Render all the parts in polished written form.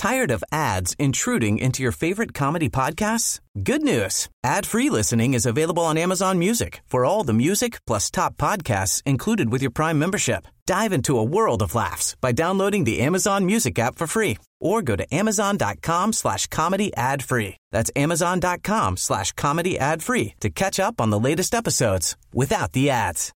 Tired of ads intruding into your favorite comedy podcasts? Good news. Ad-free listening is available on Amazon Music for all the music plus top podcasts included with your Prime membership. Dive into a world of laughs by downloading the Amazon Music app for free or go to amazon.com/comedy ad-free. That's amazon.com/comedy ad-free to catch up on the latest episodes without the ads.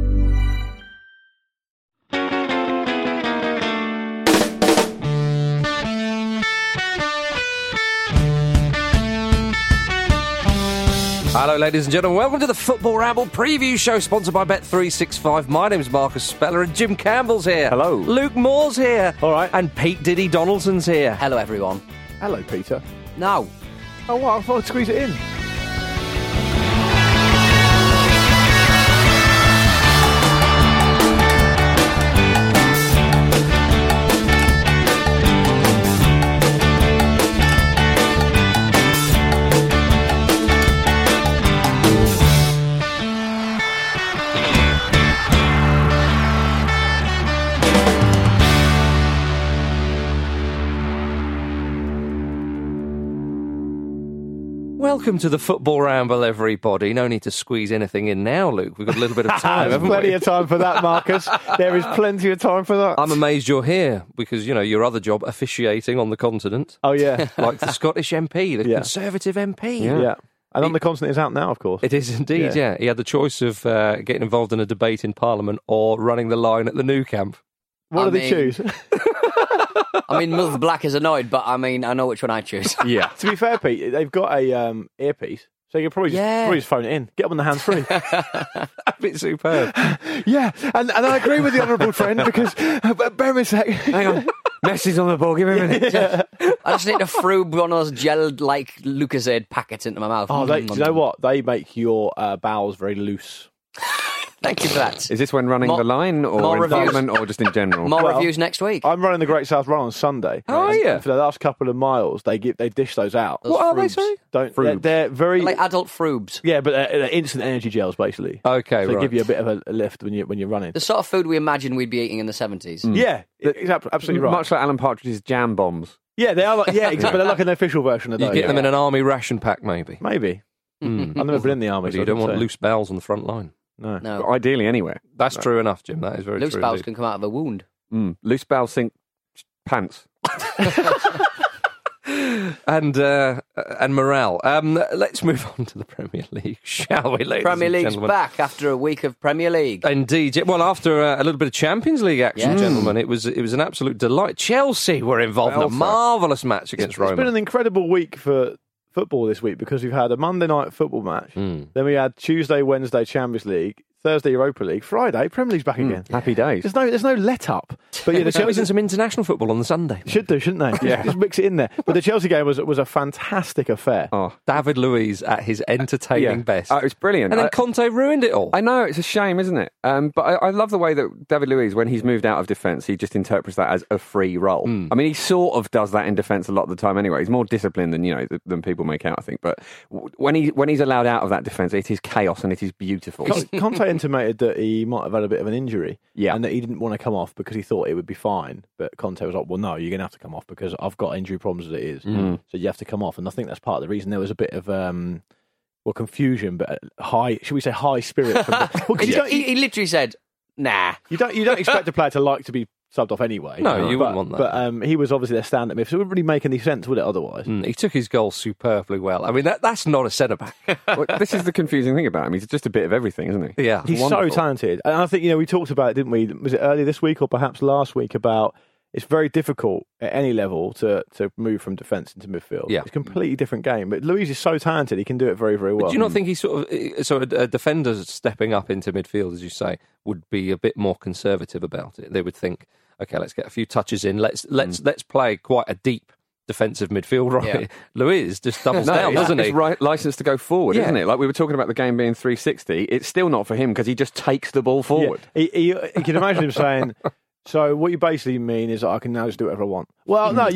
Hello, ladies and gentlemen. Welcome to the Football Ramble preview show sponsored by Bet365. My name's Marcus Speller and Jim Campbell's here. Hello. Luke Moore's here. All right. And Pete Diddy Donaldson's here. Hello, everyone. Hello, Peter. No. Oh, what? I thought I'd squeeze it in. Welcome to the Football Ramble, everybody. No need to squeeze anything in now, Luke. We've got a little bit of time, haven't Plenty we? of time for that, Marcus. There is plenty of time for that. I'm amazed you're here because, you know, your other job, officiating on the continent. Oh, yeah. Like the Scottish MP, the Yeah. Conservative MP. Yeah. And on the continent is out now, of course. It is indeed, yeah. He had the choice of getting involved in a debate in Parliament or running the line at the Nou Camp. What do they choose? I mean, Muth Black is annoyed, but I mean, I know which one I choose. Yeah. To be fair, Pete, they've got a earpiece, so you can probably just phone it in. Get them on the hands-free. A bit superb. Yeah, and I agree with the honourable friend because, bear me a sec. Hang on. Messi's on the ball, give me a minute. I just need to froob one of those gelled, like, Lucozade packets into my mouth. Oh, do you know what? They make your bowels very loose. Thank you for that. Is this when running the line or more in reviews. Parliament or just in general? More reviews next week. I'm running the Great South Run on Sunday. Oh, are you? And for the last couple of miles, they dish those out. Those What are they, froobs. sorry? They're very Like adult froobs. yeah, but they're instant energy gels basically. Okay, So they right. give you a bit of a lift when you're running. The sort of food we imagine we'd be eating in the 70s. Yeah, absolutely right. Much like Alan Partridge's jam bombs. Yeah, they are. Like, yeah, exactly. But they're like an official version of You those. get them in an army ration pack, maybe. Maybe. I've never been in the army. Maybe So you don't want say. loose bowels on the front line. No. No. But ideally anywhere. That's true enough, Jim. That is very Loose true. bowels indeed. can come out of a wound. Loose bowel sink pants. And morale. Let's move on to the Premier League, shall we, ladies Premier and League's gentlemen? back after a week of Premier League. Indeed. Yeah. Well, after a little bit of Champions League action, Yes. gentlemen, it was an absolute delight. Chelsea were involved in a Well, marvellous match against It's Roma. been an incredible week for football this week because we've had a Monday night football match, then we had Tuesday, Wednesday Champions League, Thursday Europa League, Friday Premier League's back again. Happy days. There's no let up. But yeah, the There's always Chelsea some international football on the Sunday. should do, shouldn't they? Yeah, just mix it in there. But the Chelsea game was a fantastic affair. Oh, David Luiz at his entertaining best. It was brilliant. And then Conte ruined it all. I know, it's a shame, isn't it? But I love the way that David Luiz, when he's moved out of defence, he just interprets that as a free role. I mean, he sort of does that in defence a lot of the time anyway. He's more disciplined than people make out, I think. But when he's allowed out of that defence, it is chaos and it is beautiful. Conte intimated that he might have had a bit of an injury, and that he didn't want to come off because he thought it would be fine. But Conte was like, "Well, no, you're going to have to come off because I've got injury problems as it is, so you have to come off." And I think that's part of the reason there was a bit of confusion, but should we say high spirit? From He literally said, nah. you don't expect a player to be subbed off anyway. No, you wouldn't want that. But he was obviously their stand-up myth, so it wouldn't really make any sense, would it? Otherwise, He took his goal superbly well. I mean, that's not a centre-back. Well, this is the confusing thing about him. He's just a bit of everything, isn't he? Yeah. he's wonderful. so talented, and I think we talked about it, didn't we? Was it earlier this week or perhaps last week about? It's very difficult at any level to move from defence into midfield. Yeah. It's a completely different game. But Luiz is so talented; he can do it very, very well. Do you not think he's sort of a defender stepping up into midfield, as you say, would be a bit more conservative about it? They would think, okay, let's get a few touches in. Let's play quite a deep defensive midfield, right? Yeah. Luiz just doubles down, doesn't he? It's right license to go forward, Yeah. isn't it? Like we were talking about the game being 360. It's still not for him because he just takes the ball forward. Yeah. You can imagine him saying. So what you basically mean is that I can now just do whatever I want. Well, no,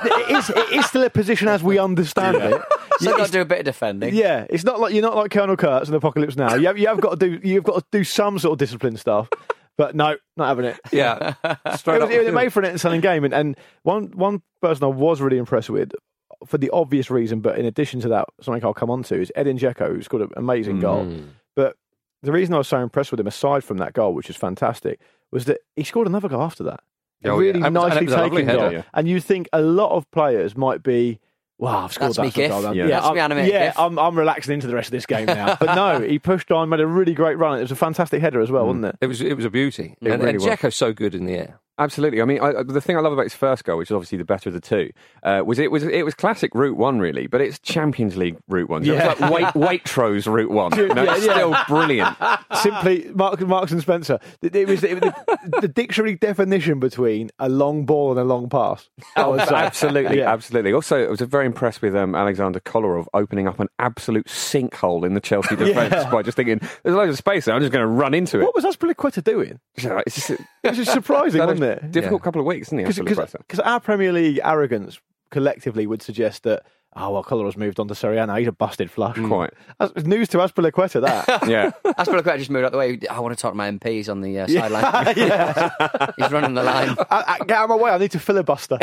it is still a position as we understand it. Still got to do a bit of defending. Yeah, it's not like you're not like Colonel Kurtz in Apocalypse Now. You've got to do some sort of discipline stuff. But no, not having it. Yeah, straight up. It made for an entertaining game. And one person I was really impressed with, for the obvious reason, but in addition to that, something I'll come on to, is Edin Dzeko, who scored an amazing goal. But the reason I was so impressed with him, aside from that goal, which is fantastic, was that he scored another goal after that. A really nicely taken goal. Yeah. And you think a lot of players might be, wow, I've scored That's that me goal. gif. That's me animated gif. I'm relaxing into the rest of this game now. But no, he pushed on, made a really great run. It was a fantastic header as well, wasn't it? It was a beauty. It And really was. Dzeko's so good in the air. Absolutely. I mean, the thing I love about his first goal, which is obviously the better of the two, was it was classic Route 1, really, but it's Champions League Route 1. So Yeah. It was like Waitrose Route 1. It's still brilliant. Simply, Marks and Spencer. It was the dictionary definition between a long ball and a long pass. I would say. Absolutely, Yeah. absolutely. Also, I was very impressed with Alexander Kolarov opening up an absolute sinkhole in the Chelsea defence by just thinking, there's loads of space there, I'm just going to run into it. What was Aspilicueta doing? It's just, It was just surprising, wasn't it? difficult couple of weeks, isn't he? Aspilicueta? Because our Premier League arrogance collectively would suggest that, Colorado's moved on to Serie A now. He's a busted flush. Quite. That's news to Aspilicueta, that. Yeah. Aspilicueta just moved out the way. I want to talk to my MPs on the sideline. Yeah. He's running the line. Get out of my way. I need to filibuster.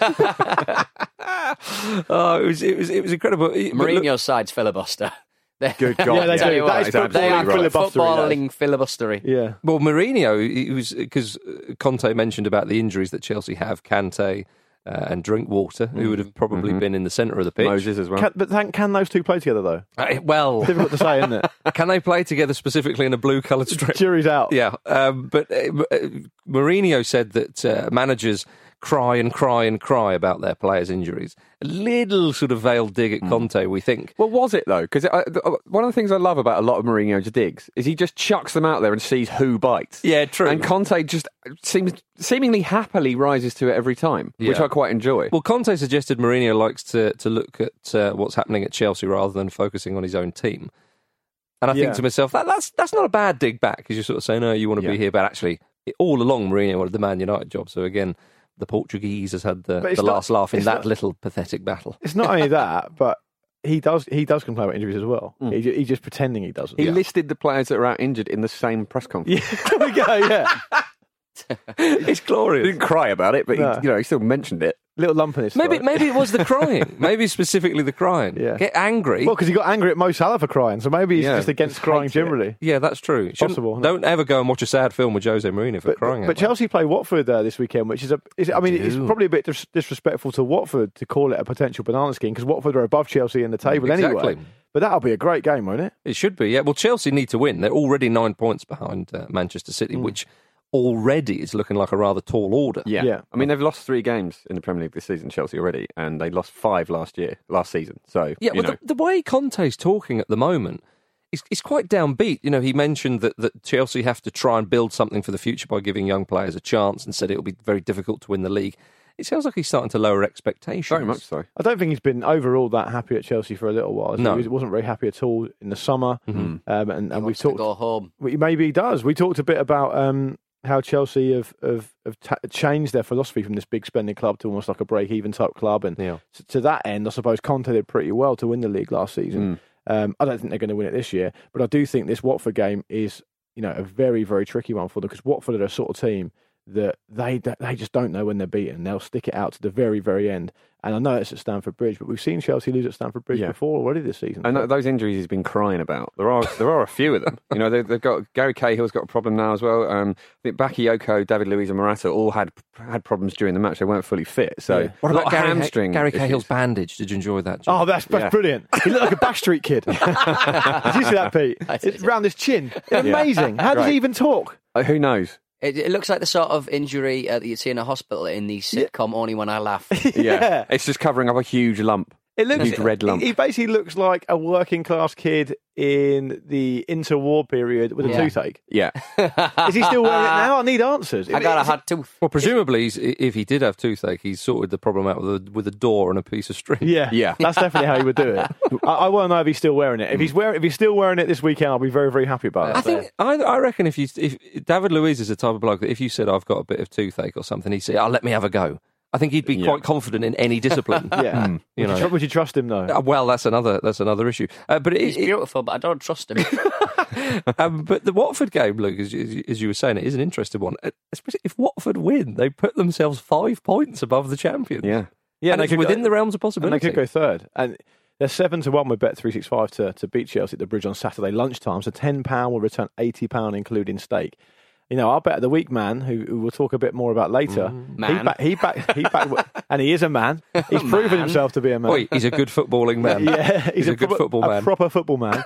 Oh, it was incredible. Mourinho's side's filibuster. Good God. Yeah, they Tell do. you what, That is they are footballing footballing filibustery. Yeah. Well, Mourinho, he was, because Conte mentioned about the injuries that Chelsea have, Kante and Drinkwater, who would have probably been in the centre of the pitch. Moses as well. Can those two play together, though? Well, Difficult to say, isn't it? can they play together specifically in a blue-coloured strip? Jury's out. Yeah, but Mourinho said that managers cry and cry and cry about their players' injuries. A little sort of veiled dig at Conte, we think. Well, was it, though? Because one of the things I love about a lot of Mourinho's digs is he just chucks them out there and sees who bites. Yeah, true. And Conte just seemingly happily rises to it every time, which Yeah. I quite enjoy. Well, Conte suggested Mourinho likes to look at what's happening at Chelsea rather than focusing on his own team. And I think to myself, that's not a bad dig back, because you're sort of saying, no, you want to be here. But actually, all along, Mourinho wanted the Man United job. So again, the Portuguese has had the last laugh in that little pathetic battle. It's not only that, but he does complain about injuries as well. He's just pretending he doesn't. He listed the players that are out injured in the same press conference. Yeah, there we go, yeah. It's glorious. He didn't cry about it, but No. he still mentioned it. Little lump in his Maybe throat. it was the crying. Maybe specifically the crying. Yeah. Get angry. Well, because he got angry at Mo Salah for crying, so maybe he's just against crying generally. Yeah, that's true. Possible. Don't ever go and watch a sad film with Jose Mourinho for crying. But Chelsea play Watford this weekend, which is it's probably a bit disrespectful to Watford to call it a potential banana scheme, because Watford are above Chelsea in the table anyway. But that'll be a great game, won't it? It should be, yeah. Well, Chelsea need to win. They're already 9 points behind Manchester City, which already is looking like a rather tall order. Yeah. I mean, they've lost 3 games in the Premier League this season, Chelsea already, and they lost 5 last season. So, Yeah, well, the way Conte's talking at the moment is quite downbeat. You know, he mentioned that Chelsea have to try and build something for the future by giving young players a chance, and said it'll be very difficult to win the league. It sounds like he's starting to lower expectations. Very much so. I don't think he's been overall that happy at Chelsea for a little while. No. He wasn't very happy at all in the summer. And He we've wants to talked. go home. Maybe he does. We talked a bit about how Chelsea have changed their philosophy from this big spending club to almost like a break-even type club. And to that end, I suppose Conte did pretty well to win the league last season. I don't think they're going to win it this year, but I do think this Watford game is, a very, very tricky one for them, because Watford are a sort of team that they just don't know when they're beaten. They'll stick it out to the very, very end. And I know it's at Stamford Bridge, but we've seen Chelsea lose at Stamford Bridge before already this season. And those injuries he's been crying about, there are a few of them. They've got Gary Cahill's got a problem now as well. I think Bakayoko, David Luiz, and Morata all had problems during the match. They weren't fully fit. So What about hamstring? Gary issues. Cahill's bandage? Did you enjoy that, Jim? Oh, that's brilliant. He looked like a Bash Street kid. Did you see that, Pete? It's round his chin. Amazing. How does he even talk? Who knows? It looks like the sort of injury that you'd see in a hospital in the sitcom Only When I Laugh. Yeah. It's just covering up a huge lump. It looks huge red lump. He basically looks like a working class kid in the interwar period with a toothache. Yeah. Is he still wearing it now? I need answers. I got a hot tooth. Well, presumably, if he did have toothache, he's sorted the problem out with a door and a piece of string. Yeah. That's definitely how he would do it. I want to know if he's still wearing it. If he's still wearing it this weekend, I'll be very, very happy about it. I reckon if David Luiz is the type of bloke that if you said I've got a bit of toothache or something, he'd say, "Oh, let me have a go." I think he'd be quite confident in any discipline. Yeah. Would you trust him though? Well, that's another issue. But He's beautiful, but I don't trust him. but the Watford game, Luke, as you were saying, it is an interesting one. Especially if Watford win, they put themselves 5 points above the champions. Yeah. And it's within the realms of possibility. And they could go third. And they're 7-1 with Bet365 to beat Chelsea at the Bridge on Saturday lunchtime. So £10 will return £80, including stake. Our bet of the week man, who we'll talk a bit more about later. Man. He backed, and he is a man. He's proven himself to be a man. Oi, he's a good footballing man. Yeah, he's a good football man. A proper football man.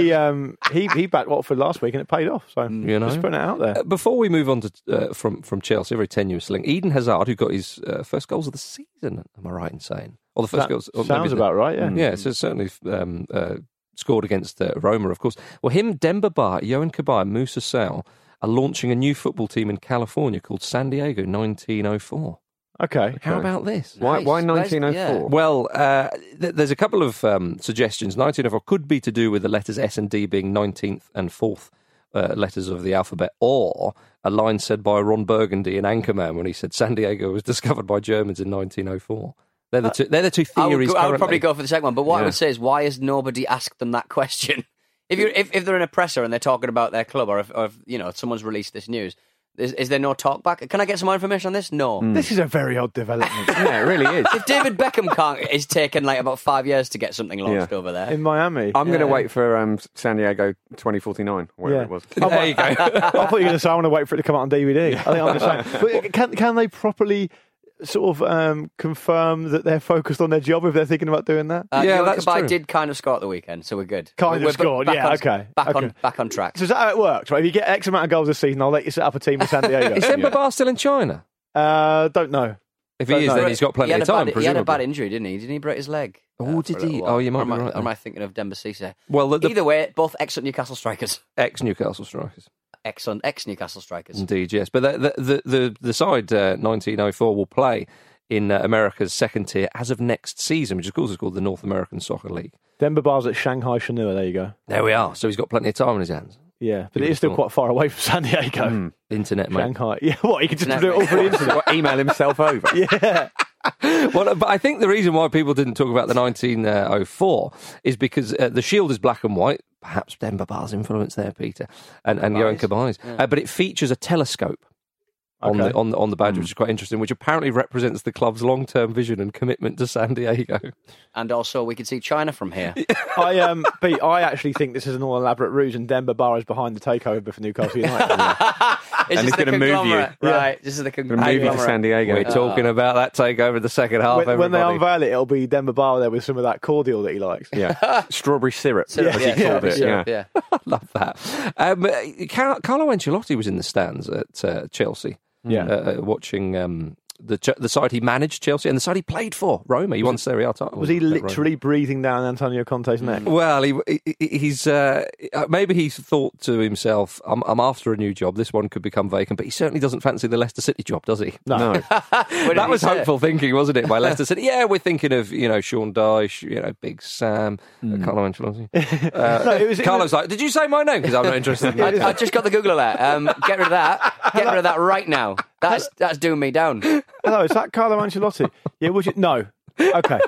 He backed Watford last week and it paid off. So just putting it out there. Before we move on to from Chelsea, a very tenuous link, Eden Hazard, who got his first goals of the season, am I right in saying? Or the first goals? Sounds about right, yeah. Yeah, so certainly scored against Roma, of course. Well, him, Demba Ba, Yohan Cabaye, Moussa Sow are launching a new football team in California called San Diego 1904. Okay. How about this? Why 1904? Yeah. Well, there's a couple of suggestions. 1904 could be to do with the letters S and D being 19th and 4th letters of the alphabet, or a line said by Ron Burgundy in Anchorman when he said San Diego was discovered by Germans in 1904. They're the two theories. I would probably go for the second one, but what I would say is, why has nobody asked them that question? If they're in a presser and they're talking about their club, or if someone's released this news, is there no talk back? Can I get some more information on this? No. This is a very odd development. Yeah, it really is. If David Beckham is taking about 5 years to get something launched over there. In Miami. I'm going to wait for San Diego 2049, whatever it was. There you go. I thought you were going to say I want to wait for it to come out on DVD. I think I'm just saying. But can they properly sort of confirm that they're focused on their job if they're thinking about doing that? Yeah, that's true. did kind of score at the weekend, so we're good. Scored, yeah, okay. Back on track. So is that how it works? Right? If you get X amount of goals this season, I'll let you set up a team with San Diego. Is Demba Ba still in China? Don't know. If he is, then he's got plenty of time, He had a bad injury, didn't he? Didn't he break his leg? Oh, did he? Oh, you might be right. Or am I thinking of Demba Cisse? Well, either way, both excellent Newcastle strikers. Ex-Newcastle strikers. Excellent ex-Newcastle strikers. Indeed, yes. But the side 1904 will play in America's second tier as of next season, which of course is called the North American Soccer League. Demba Ba's at Shanghai Shenhua, there you go. There we are. So he's got plenty of time on his hands. Yeah, but it is still quite far away from San Diego. Internet, mate. Shanghai. Yeah, what? He could just do it all for the internet. Email himself over. Yeah. Well, but I think the reason why people didn't talk about the 1904 is because the shield is black and white. Perhaps Demba Ba's influence there, Peter, and Yohan Cabaye's. But it features a telescope on the badge, which is quite interesting, which apparently represents the club's long-term vision and commitment to San Diego. And also, we can see China from here. Pete, I actually think this is an all-elaborate ruse, and Demba Ba is behind the takeover for Newcastle United. And he's going to move you. Right, this is the move you to San Diego. We're talking about that takeover in the second half. When they unveil it, it'll be Demba Ba there with some of that cordial that he likes. Yeah, strawberry syrup, as he called it. Yeah. I love that. Carlo Ancelotti was in the stands at Chelsea. Watching the side he managed, Chelsea, and the side he played for, Roma. He won Serie A title. Was he literally breathing down Antonio Conte's neck? Well, he's maybe he's thought to himself, I'm after a new job. This one could become vacant, but he certainly doesn't fancy the Leicester City job, does he? No. That was hopeful thinking, wasn't it, by Leicester City? Yeah, we're thinking of, Sean Dyche, Big Sam, Carlo Ancelotti. Carlo's like, did you say my name? Because I'm not interested in that. I just got the Google alert. Get rid of that. Get rid of that right now. That's doing me down. Hello, is that Carlo Ancelotti? Yeah, would you? No. Okay.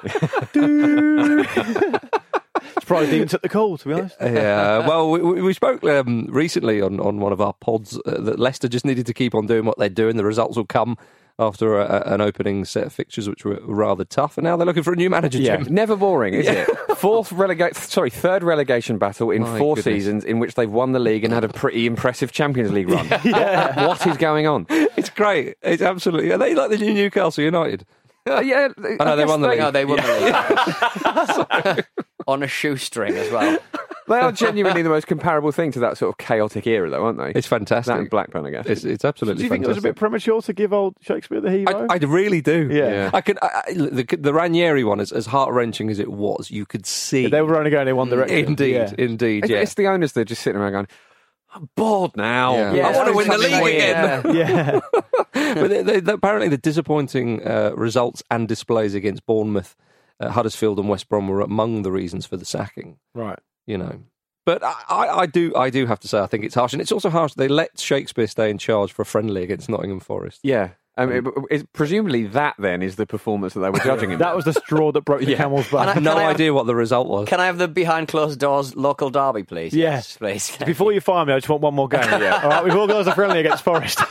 Surprised he even took the call, to be honest. Yeah, well, we spoke recently on one of our pods that Leicester just needed to keep on doing what they're doing. The results will come after an opening set of fixtures, which were rather tough, and now they're looking for a new manager, Jim. Never boring, is it? Third relegation battle in 4 seasons in which they've won the league and had a pretty impressive Champions League run. What is going on? It's great. It's absolutely... Are they like the new Newcastle United? Yeah. I know they won the league. No, they won the league. On a shoestring as well. They are genuinely the most comparable thing to that sort of chaotic era, though, aren't they? It's fantastic. That and Blackburn, I guess. It's absolutely fantastic. Do you think it was a bit premature to give old Shakespeare the hero? I really do. Yeah. The Ranieri one, as heart-wrenching as it was, you could see... They were only going in one direction. Indeed, yeah. It's the owners that are just sitting around going, I'm bored now. Yeah. I want to win the league again. Yeah. But apparently the disappointing results and displays against Bournemouth, Huddersfield and West Brom were among the reasons for the sacking. Right. But I do have to say I think it's harsh. And it's also harsh they let Shakespeare stay in charge for a friendly against Nottingham Forest. Yeah. Presumably that then is the performance that they were judging him. That was the straw that broke the camel's back. No idea what the result was. Can I have the behind closed doors local derby, please? Yeah. Yes, please. Before you fire me, I just want one more game. All right, we've organised a friendly against Forest.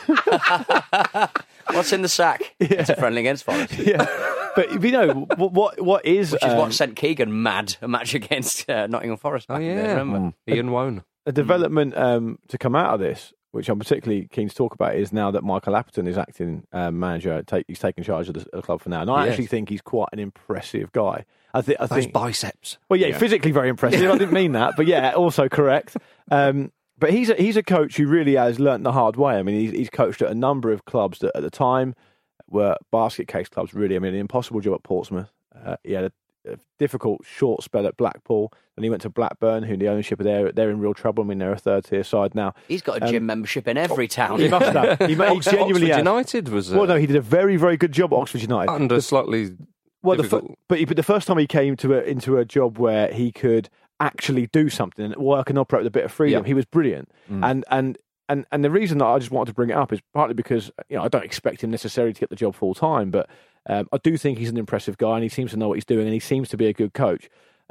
What's in the sack? It's a friendly against Forest. Yeah, but you know what is Which is what sent Keegan mad a match against Nottingham Forest. Back in the day, remember? Ian Wone. a development to come out of this, which I'm particularly keen to talk about, is now that Michael Appleton is acting manager. He's taking charge of the club for now, and I actually think he's quite an impressive guy. I think Those biceps. Well, yeah, physically very impressive. I didn't mean that, but yeah, also correct. But he's a coach who really has learnt the hard way. I mean, he's coached at a number of clubs that at the time were basket case clubs. Really, I mean, an impossible job at Portsmouth. He had a difficult short spell at Blackpool, and he went to Blackburn, who the ownership are they're in real trouble. I mean, they're a third tier side now. He's got a gym membership in every town. He must have. He genuinely Oxford has. United was. Well, no, he did a very, very good job at Oxford United. Under slightly. Well, difficult. but the first time he came into a job where he could actually do something and work and operate with a bit of freedom, he was brilliant. And the reason that I just wanted to bring it up is partly because I don't expect him necessarily to get the job full time, but I do think he's an impressive guy and he seems to know what he's doing and he seems to be a good coach.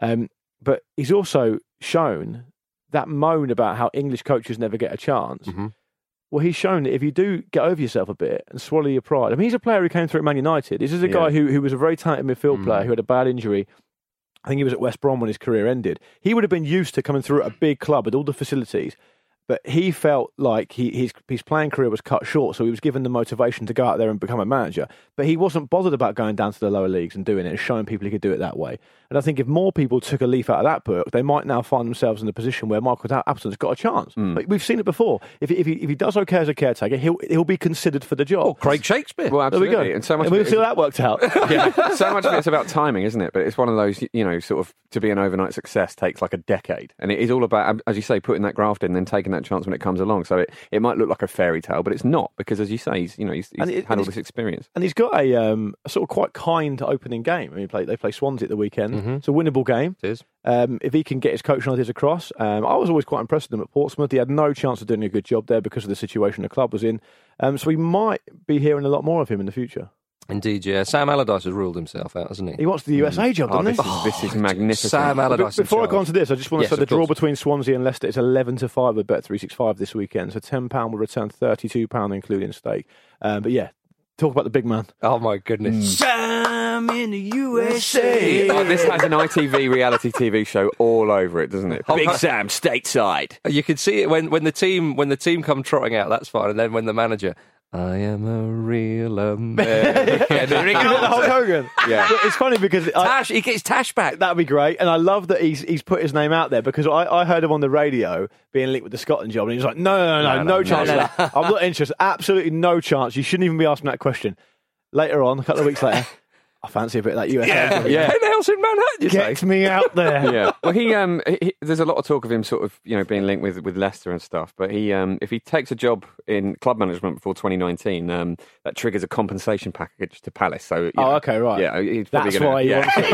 But he's also shown that moan about how English coaches never get a chance. Mm-hmm. Well, he's shown that if you do get over yourself a bit and swallow your pride. I mean, he's a player who came through at Man United. This is a guy who was a very talented midfield player who had a bad injury. I think he was at West Brom when his career ended. He would have been used to coming through at a big club with all the facilities, but he felt like his playing career was cut short, so he was given the motivation to go out there and become a manager. But he wasn't bothered about going down to the lower leagues and doing it and showing people he could do it that way. And I think if more people took a leaf out of that book, they might now find themselves in a position where Michael Appleton's got a chance. Like, we've seen it before. If he does okay as a caretaker, he'll be considered for the job. Oh, Craig Shakespeare. Well, absolutely. There we go. And so much we'll see how that works out. So much of it's about timing, isn't it? But it's one of those, sort of to be an overnight success takes like a decade. And it is all about, as you say, putting that graft in and then taking that chance when it comes along. So it might look like a fairy tale, but it's not, because as you say, he's had all this experience. And he's got a sort of quite kind opening game. I mean, they play Swansea at the weekend. Mm-hmm. It's a winnable game. It is. If he can get his coaching ideas across. I was always quite impressed with him at Portsmouth. He had no chance of doing a good job there because of the situation the club was in. So we might be hearing a lot more of him in the future. Indeed, yeah. Sam Allardyce has ruled himself out, hasn't he? He wants the USA job, doesn't he? This is magnificent. Sam Allardyce. Before I go on to this, I just want to say the draw course. between Swansea and Leicester is 11-5 with Bet365 this weekend. So £10 will return £32, including stake. But yeah, talk about the big man. Oh my goodness. Sam in the USA. Oh, this has an ITV reality TV show all over it, doesn't it? Big Sam stateside. You could see it when the team come trotting out. That's fine, and then when the manager. I am a real American. Hulk Hogan. Yeah. But it's funny because He gets Tash back. that'd be great, and I love that he's put his name out there because I heard him on the radio being linked with the Scotland job, and he was like, no chance. I'm not interested. Absolutely no chance. You shouldn't even be asking that question. Later on, a couple of weeks later, I fancy a bit of that USA. Yeah. Penthouse in Manhattan, you say? Get me out there. Yeah. Well, he there's a lot of talk of him sort of being linked with Leicester and stuff. But he if he takes a job in club management before 2019, that triggers a compensation package to Palace. So okay, right. Yeah, he's That's probably why he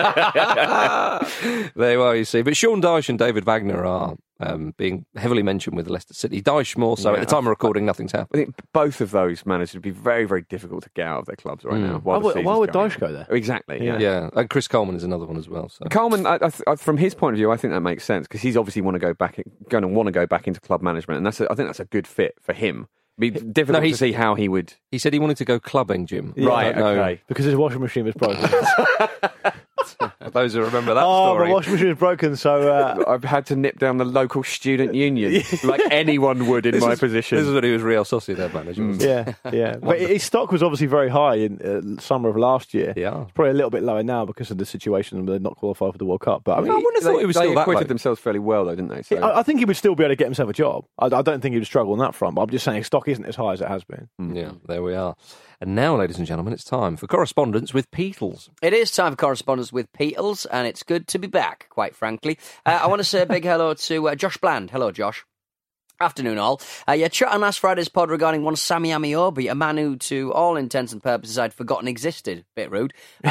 wants wants it. There you are, you see. But Sean Dyche and David Wagner are being heavily mentioned with Leicester City. Dyche more so. At the time of recording, nothing's I happened. think both of those managers would be very, very difficult to get out of their clubs right now. Why would Dyche go there? Exactly. Yeah. Yeah, and Chris Coleman is another one as well. So. Coleman, from his point of view, I think that makes sense because he's obviously going to go back into club management, and I think that's a good fit for him. It'd be difficult to see how he would. He said he wanted to go clubbing, Jim. Yeah, right, okay. Because his washing machine was broken. Those who remember that Oh, story. my washing machine was broken, so... I've had to nip down the local student union like anyone would in my position. This is when he was Real Sociedad manager. wasn't it? Yeah. But his stock was obviously very high in summer of last year. Yeah. It's probably a little bit lower now because of the situation where they're not qualified for the World Cup. But I mean, I wouldn't have thought he was they still that acquitted low. themselves fairly well, though, didn't they? So, I think he would still be able to get himself a job. I don't think he would struggle on that front, but I'm just saying his stock isn't as high as it has been. Yeah, there we are. And now, ladies and gentlemen, it's time for correspondence with Peetles. It is time for correspondence with Peetles, and it's good to be back, quite frankly. I want to say a big hello to Josh Bland. Hello, Josh. Afternoon, all. You chat on last Friday's pod regarding one Sammy Amiobi, a man who, to all intents and purposes, I'd forgotten existed. Bit rude.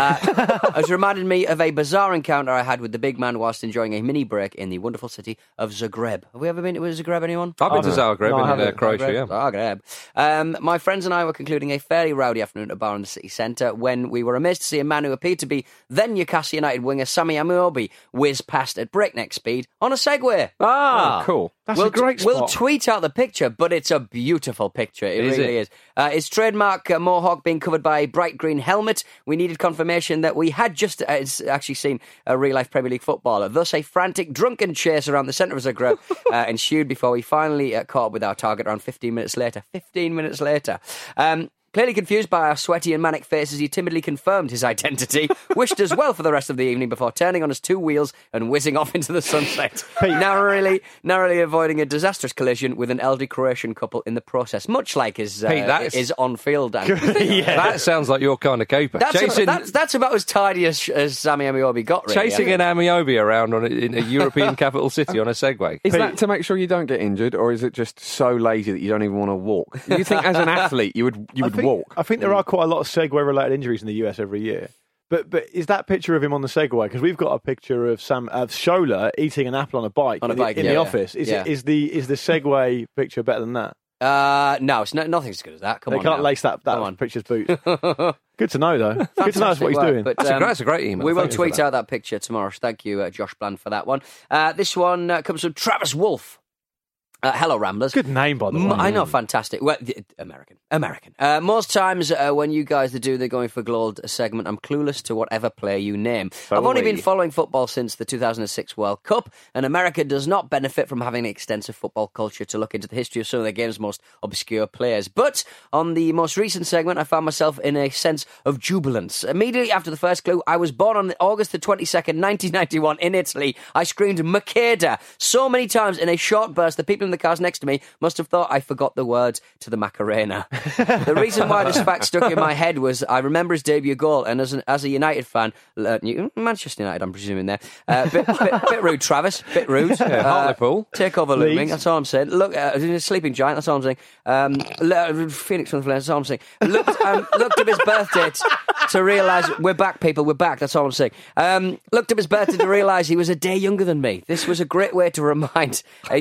Has reminded me of a bizarre encounter I had with the big man whilst enjoying a mini break in the wonderful city of Zagreb. Have we ever been to Zagreb, anyone? I've been to Zagreb in Croatia, yeah. Zagreb. My friends and I were concluding a fairly rowdy afternoon at a bar in the city centre when we were amazed to see a man who appeared to be then Newcastle United winger Sammy Amiobi whiz past at breakneck speed on a Segway. Ah, cool. That's a great spot. We'll tweet out the picture, but it's a beautiful picture. It really is. His trademark mohawk being covered by a bright green helmet. We needed confirmation that we had just actually seen a real-life Premier League footballer. Thus, a frantic, drunken chase around the centre of Zagreb ensued before we finally caught up with our target around 15 minutes later. 15 minutes later. Clearly confused by our sweaty and manic faces, he timidly confirmed his identity, wished us well for the rest of the evening before turning on his two wheels and whizzing off into the sunset, narrowly avoiding a disastrous collision with an elderly Croatian couple in the process, much like his on-field dance. That sounds like your kind of caper. That's about as tidy as Sammy Amiobi got, really. Chasing an Amiobi around in a European capital city on a Segway. Is that to make sure you don't get injured, or is it just so lazy that you don't even want to walk? You think as an athlete you would walk? I think there are quite a lot of Segway-related injuries in the US every year. But is that picture of him on the Segway? Because we've got a picture of Shola eating an apple on a bike in the office. Is the Segway picture better than that? No, it's nothing's as good as that. Come on, they can't lace that picture's boot. Good to know, though. Good to know that's what he's doing. But, that's a great email. We will tweet out that picture tomorrow. Thank you, Josh Bland, for that one. This one comes from Travis Wolf. Hello, Ramblers. Good name, by the way. I know, fantastic. Well, American. Most times when you guys are doing the Going for Gold segment, I'm clueless to whatever player you name. I've only been following football since the 2006 World Cup, and America does not benefit from having an extensive football culture to look into the history of some of the game's most obscure players. But on the most recent segment, I found myself in a sense of jubilance. Immediately after the first clue, I was born on August the 22nd, 1991 in Italy. I screamed Makeda so many times in a short burst that people in the cars next to me must have thought I forgot the words to the Macarena. The reason why this fact stuck in my head was I remember his debut goal, and as a United fan, Manchester United, I'm presuming there, bit rude, Travis, bit rude. Hartlepool. Takeover looming, that's all I'm saying. Look, Sleeping Giant, that's all I'm saying. Phoenix from the Flames, that's all I'm saying. Looked up his birth date to realise, we're back, people, we're back, that's all I'm saying. Looked up his birthday to realise he was a day younger than me. This was a great way to remind a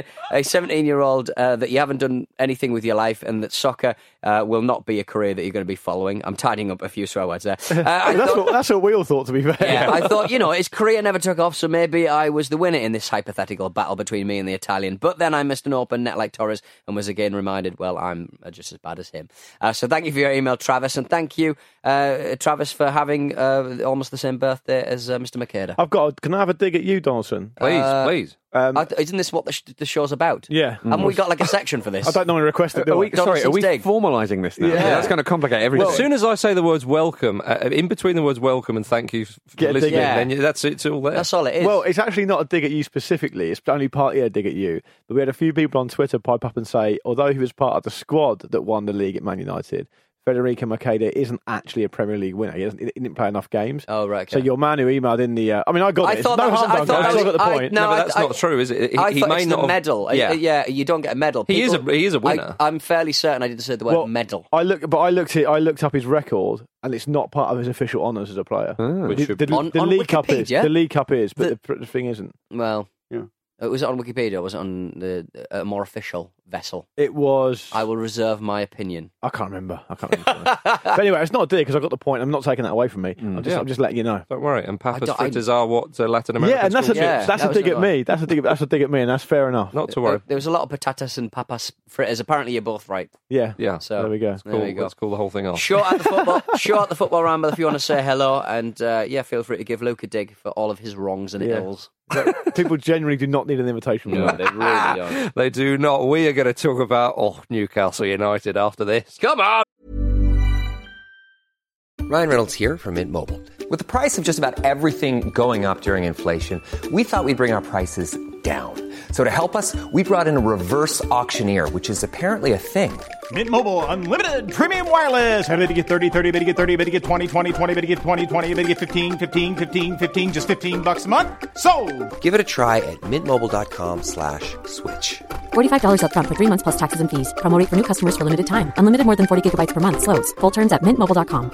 17-year-old that you haven't done anything with your life and that soccer will not be a career that you're going to be following. I'm tidying up a few swear words there. That's what we all thought, to be fair. Yeah, I thought, his career never took off, so maybe I was the winner in this hypothetical battle between me and the Italian. But then I missed an open net like Torres and was again reminded, well, I'm just as bad as him. So thank you for your email, Travis, and thank you, Travis, for having almost the same birthday as Mr. Makeda. Can I have a dig at you, Donaldson? Please. Isn't this what the show's about? Yeah. Haven't we got like a section for this? I don't normally request it. Are we formalising this now? Yeah. That's going to complicate everything. Well, as soon as I say the words welcome, in between the words welcome and thank you for listening, then it's all there. That's all it is. Well, it's actually not a dig at you specifically. It's only partly a dig at you. But we had a few people on Twitter pipe up and say, although he was part of the squad that won the league at Man United, Federico Makeda isn't actually a Premier League winner. He didn't play enough games. Oh, right. Okay. So your man who emailed in the... I got it. No harm done. I got the point. No, but that's not true, is it? He may not have medal. Yeah, you don't get a medal. He is a winner. I'm fairly certain I didn't say the word medal. I looked up his record, and it's not part of his official honours as a player. The League Cup is. The League Cup is, but the thing isn't. Well, yeah. Was it on Wikipedia or was it on a more official vessel? It was... I will reserve my opinion. I can't remember. But anyway, it's not a dig because I got the point. I'm not taking that away from me. I'm just letting you know. Don't worry. And Papa's fritters are what Latin American. Yeah, and that's a dig at me. That's a dig at me, and that's fair enough. Not to worry. There was a lot of patatas and Papa's fritters. Apparently, you're both right. Yeah. So there we go. Let's call the whole thing off. Short at the football ramble if you want to say hello, and feel free to give Luke a dig for all of his wrongs and ills. People generally do not need an invitation. No, they really don't. They do not. We are going to talk about Newcastle United after this. Come on! Ryan Reynolds here from Mint Mobile. With the price of just about everything going up during inflation, we thought we'd bring our prices down. So to help us, we brought in a reverse auctioneer, which is apparently a thing. Mint Mobile Unlimited Premium Wireless. How to get 30, 30, bit to get 30, bit to get 20, 20, 20, bit to get 20, 20, bit to get 15, 15, 15, 15, just $15 a month? Sold! Give it a try at mintmobile.com/switch. $45 up front for 3 months plus taxes and fees. Promo rate for new customers for limited time. Unlimited more than 40 gigabytes per month. Slows full terms at mintmobile.com.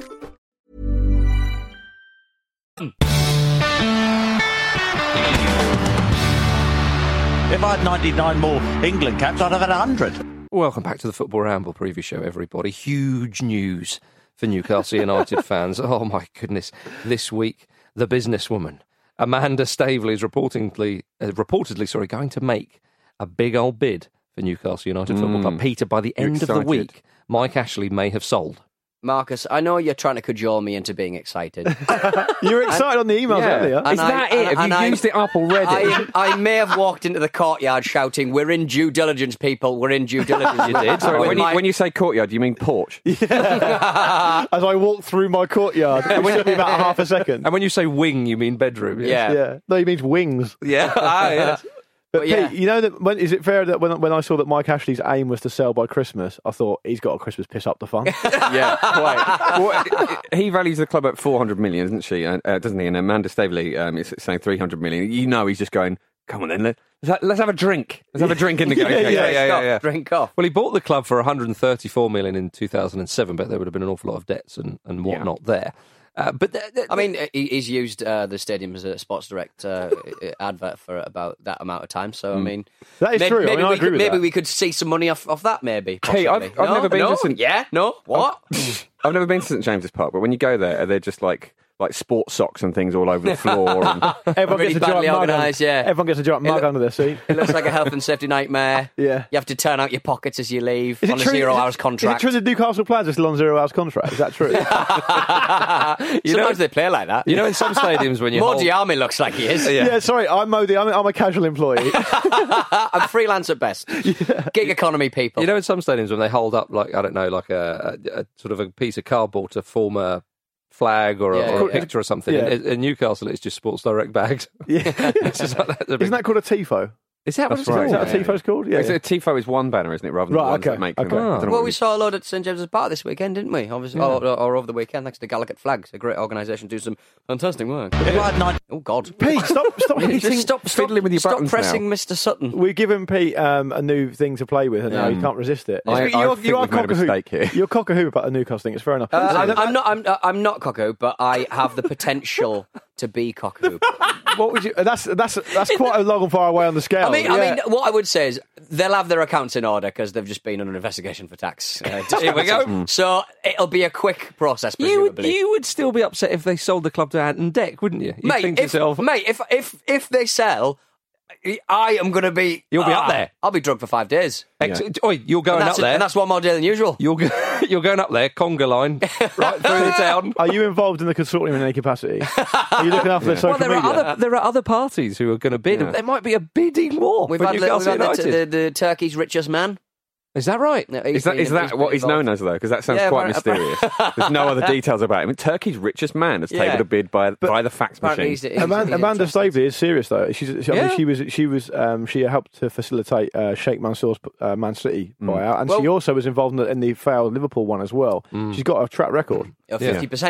If I had 99 more England caps, I'd have had 100. Welcome back to the Football Ramble preview show, everybody. Huge news for Newcastle United fans. Oh, my goodness. This week, the businesswoman, Amanda Staveley, is reportedly going to make a big old bid for Newcastle United Football Club. Peter, by the end of the week, Mike Ashley may have sold. Marcus, I know you're trying to cajole me into being excited. You were excited on the emails earlier. Is that it? Have you used it up already? I may have walked into the courtyard shouting, "We're in due diligence, people. We're in due diligence." You did. Sorry, when you say courtyard, do you mean porch? Yeah. As I walked through my courtyard, it took me about half a second. And when you say wing, you mean bedroom. Yeah. Yeah. No, he means wings. Yeah. Yes. But yeah. Pete, you know that is it fair that when I saw that Mike Ashley's aim was to sell by Christmas, I thought he's got a Christmas piss up the fun. Yeah, quite. Well, he values the club at 400 million, doesn't she? Doesn't he? And Amanda Staveley is saying 300 million. You know, he's just going, come on then, let's have a drink. Let's have a drink in the game. Yeah. Drink off. Well, he bought the club for 134 million in 2007, but there would have been an awful lot of debts and whatnot there. But I mean, he's used the stadium as a Sports Direct advert for about that amount of time. So I mean, that is true. Maybe, I agree with maybe that. we could see some money off that. Maybe. Hey, I've never been to St. What? I've never been to St James's Park, but when you go there, they're just like sports socks and things all over the floor. And Everyone Really gets a giant badly mug. organised, yeah. Everyone gets a giant mug under their seat. It looks like a health and safety nightmare. Yeah. You have to turn out your pockets as you leave Is on it a true? 0 hours Is it contract. true that Newcastle players are still on 0 hours contract? Is that true? Sometimes they play like that. you know, in some stadiums when you hold... Mordiami looks like he is. Yeah, sorry, I'm Modi. I'm a casual employee. I'm freelance at best. Gig economy people. You know, in some stadiums when they hold up, like, I don't know, like a sort of a piece of cardboard to form a flag or a picture or something. Yeah. In Newcastle, it's just Sports Direct bags. Yeah. It's just like that. Isn't that called a TIFO? Is that what it's Is called? that what a TIFO's called? Yeah. a TIFO is one banner, isn't it? Rather than the ones that make them. I don't know Well, what we saw a load at St James's Park this weekend, didn't we? Obviously, or over the weekend, thanks to Gallagher Flags, a great organisation, do some fantastic work. Oh God, Pete, stop hitting. stop fiddling with your stop buttons pressing now. Mr. Sutton. We've given Pete a new thing to play with, and now he can't resist it. I think we've made a mistake here. You're cock-a-hoop about the Newcastle thing. It's fair enough. I'm not cock-a, but I have the potential to be cock-a. What would you? That's quite a long and far away on the scale. I mean, what I would say is they'll have their accounts in order because they've just been under investigation for tax. Here we go. So it'll be a quick process, presumably. You would still be upset if they sold the club to Ant and Deck, wouldn't you? You'd think to yourself, if they sell, I am going the You'll be up there. I'll be drunk for 5 days. Oi, you're going up there. And that's one more day than usual. You're going up there, conga line, right through the town. Are you involved in the consortium in any capacity? Are you looking after their social media? There are other parties who are going to bid. Yeah. There might be a bidding war We've for had Newcastle United. the Turkey's richest man. Is that right? No, Is that what he's known as, though? Because that sounds quite mysterious. There's no other details about him. Turkey's richest man has tabled a bid by the fax machine. Amanda Staveley is serious, though. She helped to facilitate Sheikh Mansour's Man City buyout, and she also was involved in the failed Liverpool one as well. She's got a track record of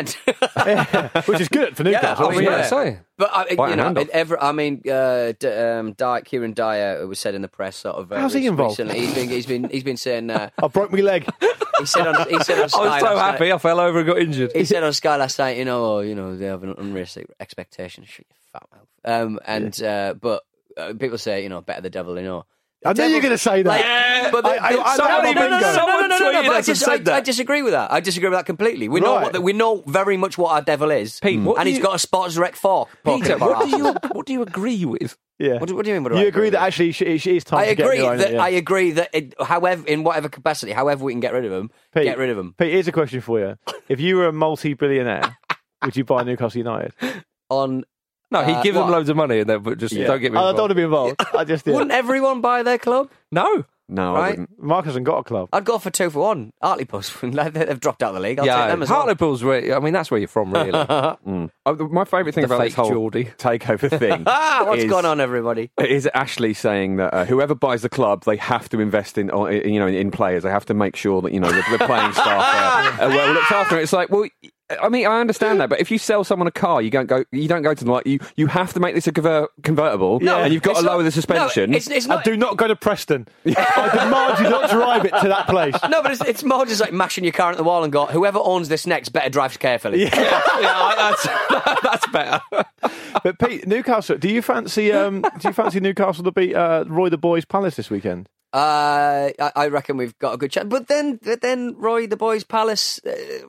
50%, which is good for Newcastle. But Kieran Dyer was said in the press sort of. How's he involved? Recently. He's been saying. I broke my leg. He said on Sky I was so happy I fell over and got injured. He said on Sky last night, they have an unrealistic expectation. Shut your fat mouth. But people say, better the devil, I knew you were going to say that. I disagree with that. I disagree with that completely. We know very much what our devil is, Pete, and he's got a Sports Direct fork. Peter, what do you agree with? Yeah. What do you mean? You agree that actually she is time to get rid of him? I agree that in whatever capacity, however we can get rid of him, get rid of him. Pete, here's a question for you. If you were a multi-billionaire, would you buy Newcastle United? No, he'd give them loads of money and then don't get me involved. I don't want to be involved. I just did. Wouldn't everyone buy their club? No. No, I Right? wouldn't. Mark hasn't got a club. I'd go for 2 for 1. Hartlepool, they've dropped out of the league. I'll take them as well. Hartlepool's where, I mean, that's where you're from, really. My favourite thing The about this fake whole Geordie. takeover thing What's is, going on, everybody? is Ashley saying that whoever buys the club, they have to invest in players. They have to make sure that the playing staff are well looked after. It's like, well, I mean, I understand that, but if you sell someone a car, you don't go to them like you have to make this a convertible, and you've got to lower the suspension. No, it's not. Do not go to Preston. I demand you not drive it to that place. No, but it's more just like mashing your car at the wall and go, whoever owns this next better drive carefully. That's better. But Pete, Newcastle. Do you fancy Newcastle to beat Roy the Boys Palace this weekend? I reckon we've got a good chance. But then Roy the Boys Palace,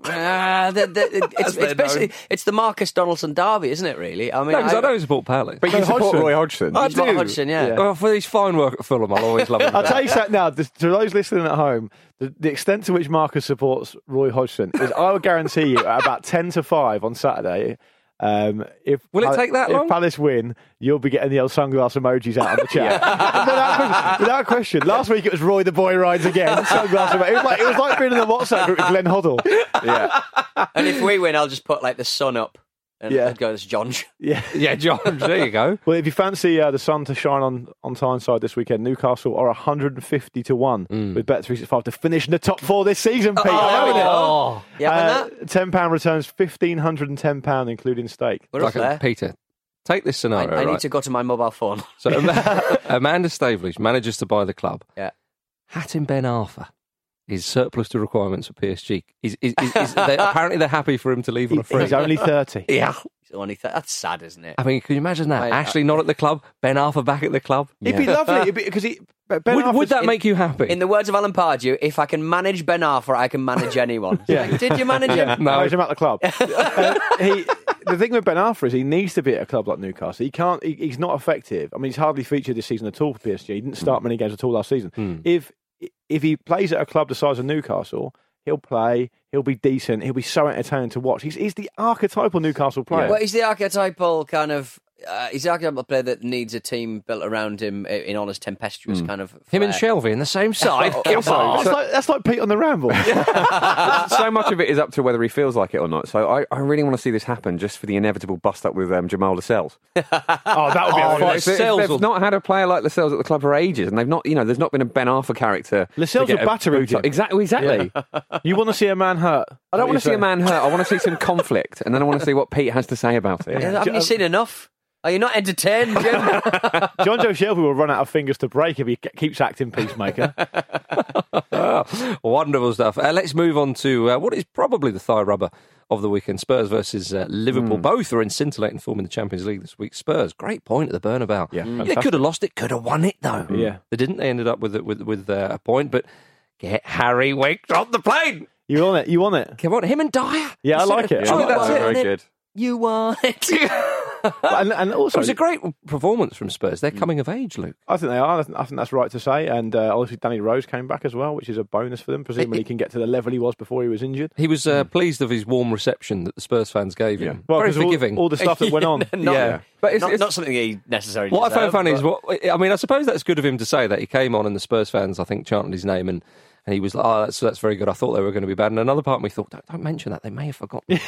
it's basically it's the Marcus Donaldson derby, isn't it? Really? I mean, I don't support Palace. But you support Roy Hodgson. I He's not do. Hodgson, yeah. Well, for his fine work at Fulham, I'll always love him. I'll tell you something now. To those listening at home, the extent to which Marcus supports Roy Hodgson is, I would guarantee you, at about 10-5 on Saturday. Will it take that long? If Palace win, you'll be getting the old sunglass emojis out on the chat. Without question. Last week it was Roy the Boy rides again. Sunglass emoji. It was like being in the WhatsApp group with Glenn Hoddle. Yeah. And if we win, I'll just put like the sun up and I'd go, "This John." Yeah, John. There you go. Well, if you fancy the sun to shine on Tyneside this weekend, Newcastle are 150 to 1 with Bet365 to finish in the top 4 this season, Pete. Yeah, £10 returns £1,510, including stake. we're up there. Peter, take this scenario. I need right? to go to my mobile phone. So Amanda Stavelish manages to buy the club. Yeah. Hatem Ben Arfa is surplus to requirements for PSG. Apparently they're happy for him to leave on a free. He's only 30. Yeah. He's only that's sad, isn't it? I mean, can you imagine that? Ashley not at the club, Ben Arfa back at the club. It'd be lovely because Would that make you happy? In the words of Alan Pardew, if I can manage Ben Arfa, I can manage anyone. Yeah. Did you manage him? No. Manage him at the club. The thing with Ben Arfa is he needs to be at a club like Newcastle. He can't. He's not effective. I mean, he's hardly featured this season at all for PSG. He didn't start many games at all last season. If he plays at a club the size of Newcastle, he'll play. He'll be decent. He'll be so entertaining to watch. He's the archetypal Newcastle player. Well, he's the archetypal kind of. He's the archetypal player that needs a team built around him in honest, tempestuous kind of. Him and flair. Shelby in the same side. That's like Pete on the Ramble. So much of it is up to whether he feels like it or not. So I really want to see this happen just for the inevitable bust up with Jamal Lascelles. Oh, that would be a fight. They've not had a player like Lascelles at the club for ages, and they've not, there's not been a Ben Arfa character. Lascelles to get would batter him. Exactly. You want to see a man hurt? I don't want to see a man hurt. I want to see some conflict, and then I want to see what Pete has to say about it. Haven't you seen enough? Are you not entertained, Jim? John Joe Shelby will run out of fingers to break if he keeps acting peacemaker. Wonderful stuff. Let's move on to what is probably the thigh rubber of the weekend. Spurs versus Liverpool. Both are in scintillating form in the Champions League this week. Spurs, great point at the Bernabeu. Yeah, They could have lost it, could have won it though. Yeah. They didn't. They ended up with a point, but get Harry Winks on the plane. You want it? You want it? Come on, him and Dyer. Yeah, I like it. Surely that's it. Very good. You want it? And also, It was a great performance from Spurs. They're coming of age, Luke. I think they are. I think that's right to say. And obviously, Danny Rose came back as well, which is a bonus for them. Presumably, he can get to the level he was before he was injured. He was pleased of his warm reception that the Spurs fans gave him. Well, Very 'cause forgiving. all the stuff that went on. But it's Not something he necessarily. what I found deserved, funny is but- I mean, I suppose that's good of him to say that. He came on and the Spurs fans, I think, chanted his name and he was like, "Oh, that's very good. I thought they were going to be bad." And another part of me thought, "Don't mention that. They may have forgotten."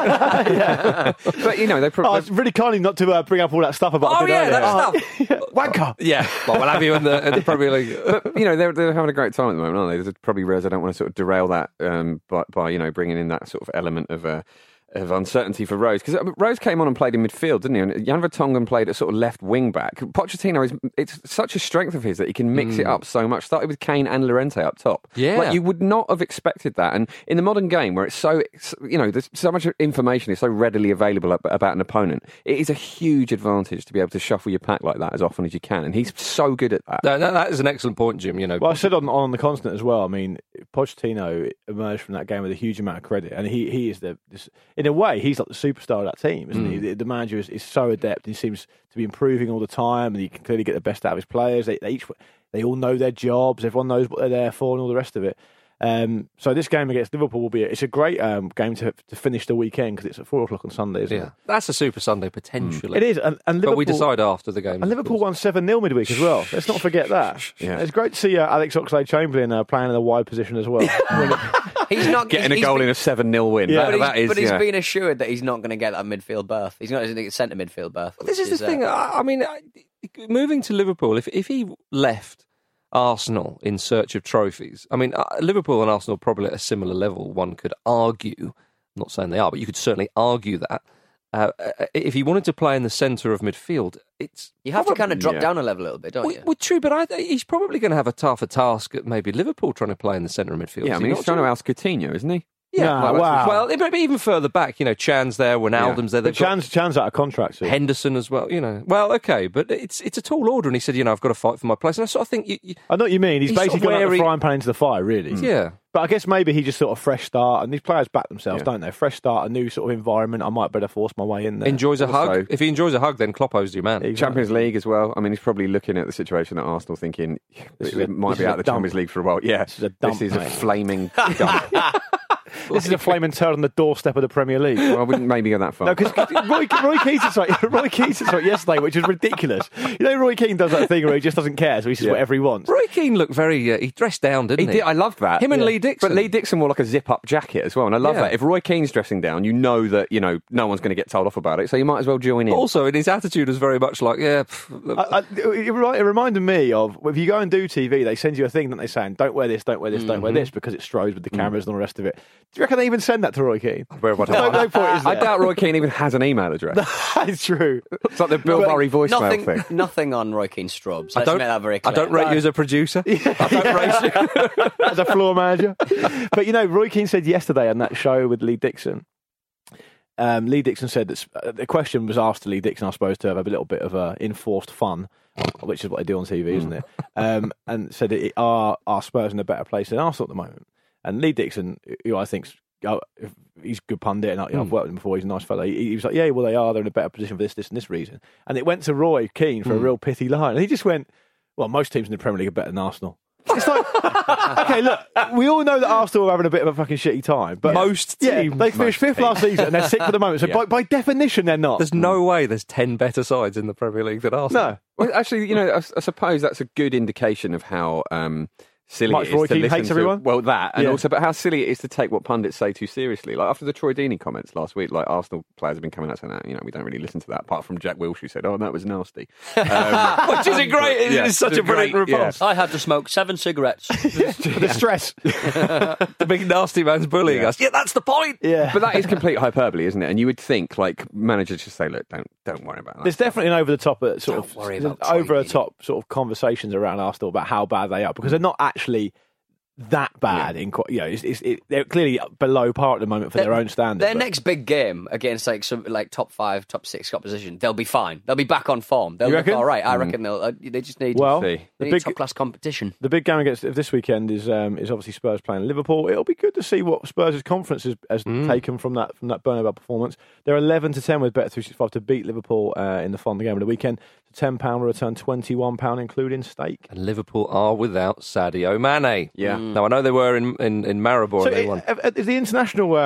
But it's really kind not to bring up all that stuff about. That stuff. Wanker. Yeah, well, we'll have you in the Premier League. But they're having a great time at the moment, aren't they? They probably realise I don't want to sort of derail that by bringing in that sort of element of uncertainty for Rose, because Rose came on and played in midfield, didn't he? And Jan Vertonghen played at sort of left wing back. Pochettino it's such a strength of his that he can mix it up so much. Started with Kane and Llorente up top. Yeah, like you would not have expected that. And in the modern game where it's so there's so much information is so readily available about an opponent, it is a huge advantage to be able to shuffle your pack like that as often as you can. And he's so good at that. That is an excellent point, Jim. Well, I said on the continent as well. I mean, Pochettino emerged from that game with a huge amount of credit, and he is in a way, he's like the superstar of that team, isn't he? The manager is so adept. He seems to be improving all the time, and he can clearly get the best out of his players. They all know their jobs. Everyone knows what they're there for, and all the rest of it. So this game against Liverpool will be it's a great game to finish the weekend because it's at 4:00 on Sunday, isn't it? That's a Super Sunday potentially. It is, and Liverpool, but we decide after the game. And Liverpool won 7-0 midweek as well. Let's not forget that. It's great to see Alex Oxlade-Chamberlain playing in a wide position as well. He's not getting a goal in a 7-0 win. Yeah. But he's been assured that he's not going to get that midfield berth. He's not going to get centre midfield berth. This is the thing. I mean, moving to Liverpool, if he left Arsenal in search of trophies, I mean, Liverpool and Arsenal are probably at a similar level, one could argue. I'm not saying they are, but you could certainly argue that. If he wanted to play in the centre of midfield, you have to kind of drop down a level a little bit, don't you? Well, true, but he's probably going to have a tougher task at maybe Liverpool trying to play in the centre of midfield. Yeah, I mean, he's trying to oust Coutinho, isn't he? Yeah, wow. Well, it might be even further back. Chan's there, Wijnaldum's there. But Chan's out of contract soon. Henderson as well. Well, okay, but it's a tall order, and he said, I've got to fight for my place. And I sort of think I know what you mean. He's basically sort of gone out the frying pan into the fire, really. Yeah. But I guess maybe he just sort of fresh start, and these players back themselves, don't they? Fresh start, a new sort of environment. I might better force my way in there. Enjoys a hug. If he enjoys a hug, then Klopp owes you, man. Exactly. Champions League as well. I mean, he's probably looking at the situation at Arsenal thinking, it might be out of the Champions League for a while. Yeah, this is a flaming dump. This is a flaming turd on the doorstep of the Premier League. Well, I wouldn't maybe go that far. No, because Roy Keane said yesterday, which is ridiculous. Roy Keane does that thing where he just doesn't care, so he says whatever he wants. Roy Keane looked very... he dressed down, didn't he? I loved that. Him and Lee Dixon. But Lee Dixon wore like a zip-up jacket as well, and I love that. If Roy Keane's dressing down, you know that, no one's going to get told off about it, so you might as well join in. Also, and his attitude is very much like, it reminded me of, if you go and do TV, they send you a thing that they say, don't wear this, don't wear this, don't wear this, because it strows with the cameras and all the rest of it. Do you reckon they even send that to Roy Keane? No point is there. I doubt Roy Keane even has an email address. That's true. It's like the Bill Murray voicemail thing. Nothing on Roy Keane's strobes. Let's make that very clear. I don't rate you as a producer. I don't rate you as a floor manager. But Roy Keane said yesterday on that show with Lee Dixon, Lee Dixon said that the question was asked to Lee Dixon, I suppose, to have a little bit of enforced fun, which is what they do on TV, isn't it? And said, are Spurs in a better place than Arsenal at the moment? And Lee Dixon, who I think he's a good pundit, and I've worked with him before, he's a nice fellow. He was like, yeah, well, they're in a better position for this, and this reason. And it went to Roy Keane for a real pithy line. And he just went, well, most teams in the Premier League are better than Arsenal. It's like, okay, look, we all know that Arsenal are having a bit of a fucking shitty time, but most teams, they finished fifth last season and they're sixth at the moment. So by definition, they're not. There's no way there's 10 better sides in the Premier League than Arsenal. No, well, actually, I suppose that's a good indication of how silly Much it is Roy to Keane listen hates to. everyone? Well, that, and also, but how silly it is to take what pundits say too seriously. Like after the Troy Deeney comments last week, like Arsenal players have been coming out saying that we don't really listen to that. Apart from Jack Wilshere, who said, "Oh, that was nasty," which is a great. It's such a brilliant response. I had to smoke 7 cigarettes. The stress, the big nasty man's bullying us. Yeah, that's the point. Yeah, but that is complete hyperbole, isn't it? And you would think like managers just say, "Look, don't worry about that." There's definitely an over the top sort of conversations around Arsenal about how bad they are, because they're not actually that bad. They're clearly below par at the moment for their own standards. Their next big game against some top 5, top 6 opposition, they'll be fine. They'll be back on form. They'll look all right. I reckon they just need top class competition. The big game against this weekend is obviously Spurs playing Liverpool. It'll be good to see what Spurs' conference has taken from that Bernabeu performance. They're 11-10 with Bet365 to beat Liverpool in the final game of the weekend. £10 return, £21 including stake. And Liverpool are without Sadio Mane. Yeah. Now I know they were in Maribor. So and they won. Is the international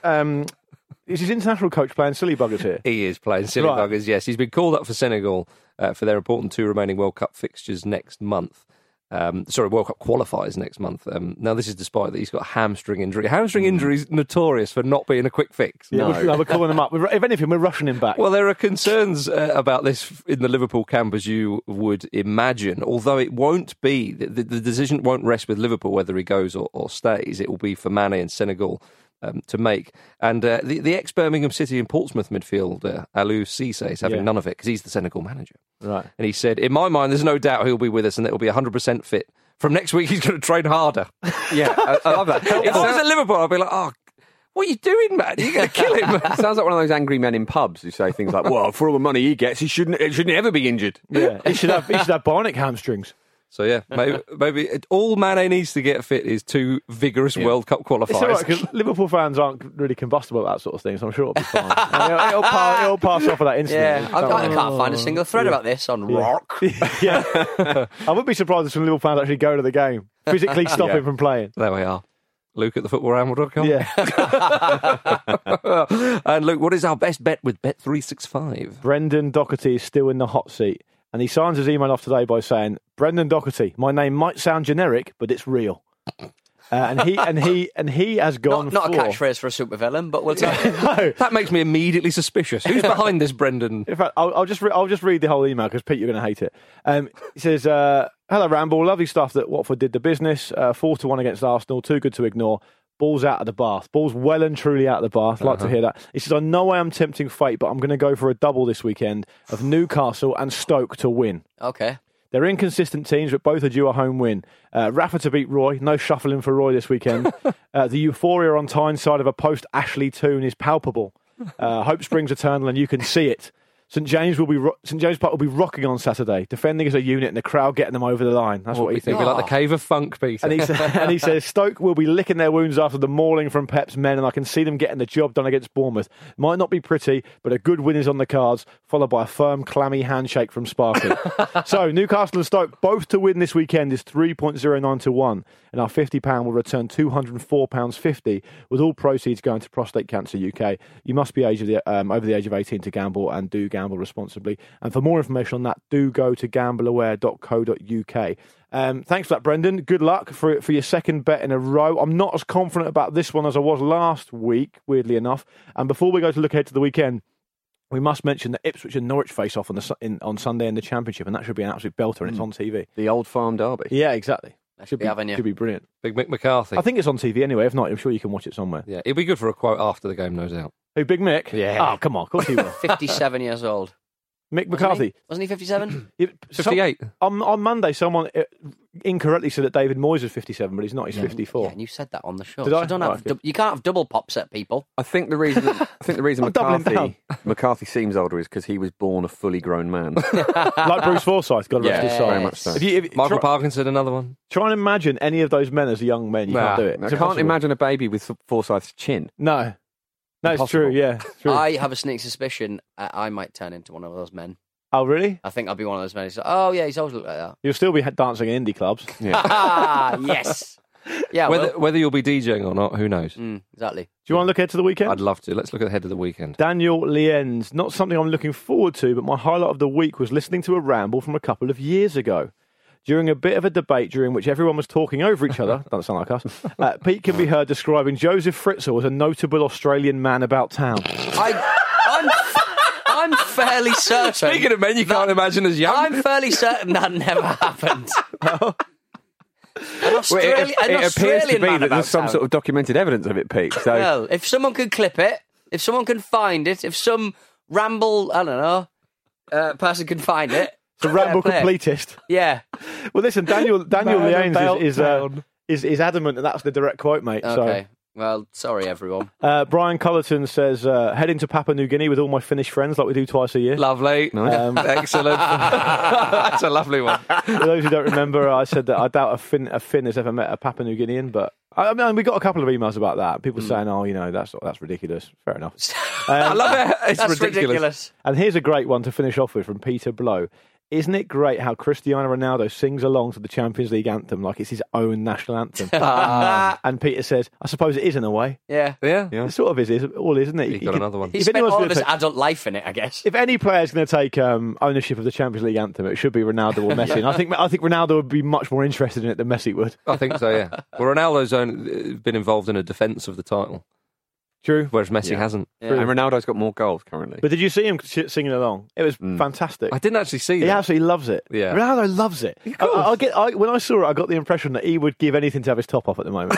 is his international coach playing silly buggers here? He is playing silly buggers. Yes, he's been called up for Senegal for their important 2 remaining World Cup fixtures next month. World Cup qualifiers next month. Now, this is despite that he's got a hamstring injury. Hamstring injury is notorious for not being a quick fix. No. We're calling him up. If anything, we're rushing him back. Well, there are concerns about this in the Liverpool camp, as you would imagine, although it won't be, the decision won't rest with Liverpool whether he goes or stays. It will be for Mane and Senegal to make. And the ex-Birmingham City and Portsmouth midfielder, Aliou Cissé, is having none of it because he's the Senegal manager. Right. And he said, in my mind, there's no doubt he'll be with us and it'll be 100% fit. From next week, he's going to train harder. Yeah, I love that. If I was at Liverpool, I'd be like, what are you doing, man? You're going to kill him. It sounds like one of those angry men in pubs who say things like, well, for all the money he gets, it shouldn't ever be injured. Yeah, he should have bionic hamstrings. So, yeah, maybe all Mane needs to get fit is 2 vigorous World Cup qualifiers. It's all right, because Liverpool fans aren't really combustible about that sort of thing, so I'm sure it'll be fine. it'll pass off of that instantly. Yeah, I can't find a single thread about this on Rock. Yeah. I wouldn't be surprised if some Liverpool fans actually go to the game, physically stop him from playing. There we are. Luke at thefootballramble.com. Yeah. And Luke, what is our best bet with Bet365? Brendan Doherty is still in the hot seat. And he signs his email off today by saying, Brendan Doherty, my name might sound generic, but it's real. And he has gone Not for... a catchphrase for a supervillain, but we'll take it. No. That makes me immediately suspicious. Who's behind this, Brendan? In fact, I'll just read the whole email because Pete, you're going to hate it. He says, "Hello Ramble, lovely stuff that Watford did the business. 4-1 against Arsenal, too good to ignore. Ball's out of the bath. Ball's well and truly out of the bath. Like to hear that." He says, "I know I am tempting fate, but I'm going to go for a double this weekend of Newcastle and Stoke to win. Okay. They're inconsistent teams, but both are due a home win. Rafa to beat Roy. No shuffling for Roy this weekend. The euphoria on Tyne's side of a post-Ashley tune is palpable. Hope springs eternal, and you can see it. St James Park will be rocking on Saturday, defending as a unit, and the crowd getting them over the line. That's what he thinks. It'll be like the Cave of Funk, Peter. And he says Stoke will be licking their wounds after the mauling from Pep's men, and I can see them getting the job done against Bournemouth. Might not be pretty, but a good win is on the cards, followed by a firm, clammy handshake from Sparky. So Newcastle and Stoke both to win this weekend is 3.09 to 1, and our £50 will return £204.50, with all proceeds going to Prostate Cancer UK. You must be over the age of 18 to gamble, and do gamble responsibly. And for more information on that, do go to gambleaware.co.uk. Thanks for that, Brendan. Good luck for your second bet in a row. I'm not as confident about this one as I was last week, weirdly enough. And before we go to look ahead to the weekend, we must mention that Ipswich and Norwich face off on Sunday in the Championship, and that should be an absolute belter, and it's on TV. The Old Farm Derby. Yeah, exactly. Should be brilliant. Big Mick McCarthy. I think it's on TV anyway. If not, I'm sure you can watch it somewhere. Yeah, it'd be good for a quote after the game, no doubt. Who, Big Mick? Yeah. Oh, come on. Of course he will. 57 years old. Mick McCarthy. Wasn't he 57? 58. On Monday, someone incorrectly said that David Moyes is 57, but he's not. He's 54. Yeah, and you said that on the show. Did So I? don't Right, have you can't have double pops at people. I think the reason I'm doubling McCarthy seems older is because he was born a fully grown man. Like Bruce Forsyth, God rest his soul. very much so. Michael Parkinson, another one. Try and imagine any of those men as young men. You can't do it. I It's can't impossible. imagine a baby with Forsyth's chin. No, it's true. Yeah, it's true. I have a sneaking suspicion I might turn into one of those men. Oh, really? I think I'll be one of those men who's like, oh, yeah, he's always looked like that. You'll still be dancing in indie clubs. Yes. Yeah, Whether you'll be DJing or not, who knows? Exactly. Do you want to look ahead to the weekend? I'd love to. Let's look ahead of the weekend. Daniel Lienz. Not something I'm looking forward to, but my highlight of the week was listening to a ramble from a couple of years ago. During a bit of a debate during which everyone was talking over each other, doesn't sound like us, Pete can be heard describing Joseph Fritzl as a notable Australian man about town. I'm fairly certain. Speaking of men you can't imagine as young. I'm fairly certain that never happened. An It appears to be man that about there's some town. sort of documented evidence of it, Pete. So Well, if someone could clip it, if someone can find it, if some ramble, I don't know, person can find it. The ramble fair play. completist. Yeah. Well, listen, Daniel Man about Lienz is adamant that that's the direct quote, mate. Okay. Well, sorry, everyone. So, Brian Cullerton says, heading to Papua New Guinea with all my Finnish friends like we do twice a year. Lovely. Excellent. That's a lovely one. For those who don't remember, I said that I doubt a Finn has ever met a Papua New Guinean, but I mean, we got a couple of emails about that. People saying, "Oh, that's ridiculous." Fair enough. I love it. It's That's ridiculous. And here's a great one to finish off with from Peter Blow. Isn't it great how Cristiano Ronaldo sings along to the Champions League anthem like it's his own national anthem? And Peter says, "I suppose it is in a way." Yeah. Yeah. It sort of is, isn't it? He got another one. He If spent anyone's all gonna of his take- adult life in it, I guess. If any player's going to take ownership of the Champions League anthem, it should be Ronaldo or Messi. And I think Ronaldo would be much more interested in it than Messi would. I think so, yeah. Well, Ronaldo's been involved in a defence of the title, True. whereas Messi hasn't. and Ronaldo's got more goals currently. But did you see him singing along? It was fantastic. I didn't actually see He that. absolutely loves it. Yeah. Ronaldo loves it. When I saw it, I got the impression that he would give anything to have his top off at the moment.